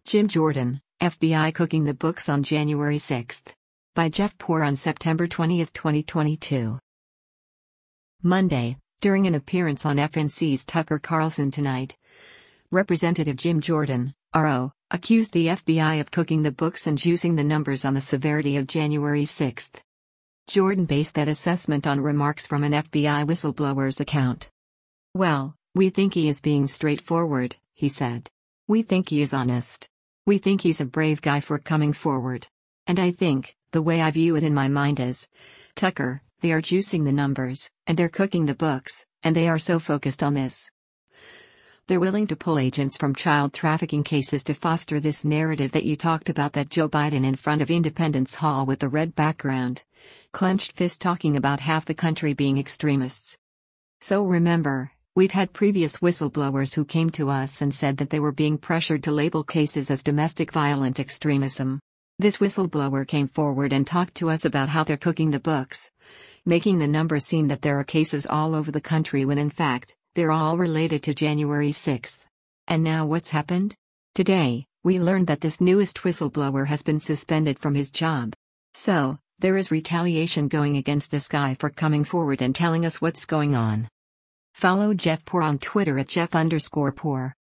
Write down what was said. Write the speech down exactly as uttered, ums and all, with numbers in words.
Jim Jordan, F B I cooking the books on January sixth. By Jeff Poor on September twentieth, twenty twenty-two. Monday, during an appearance on F N C's Tucker Carlson Tonight, Representative Jim Jordan, R O, accused the F B I of cooking the books and juicing the numbers on the severity of January sixth. Jordan based that assessment on remarks from an F B I whistleblower's account. "Well, we think he is being straightforward," he said. "We think he is honest. We think he's a brave guy for coming forward. And I think, the way I view it in my mind is, Tucker, they are juicing the numbers, and they're cooking the books, and they are so focused on this. They're willing to pull agents from child trafficking cases to foster this narrative that you talked about, that Joe Biden in front of Independence Hall with the red background, clenched fist talking about half the country being extremists. So remember, we've had previous whistleblowers who came to us and said that they were being pressured to label cases as domestic violent extremism. This whistleblower came forward and talked to us about how they're cooking the books, making the numbers seem that there are cases all over the country when in fact, they're all related to January sixth. And now what's happened? Today, we learned that this newest whistleblower has been suspended from his job. So, there is retaliation going against this guy for coming forward and telling us what's going on." Follow Jeff Poor on Twitter at Jeff underscore Poor.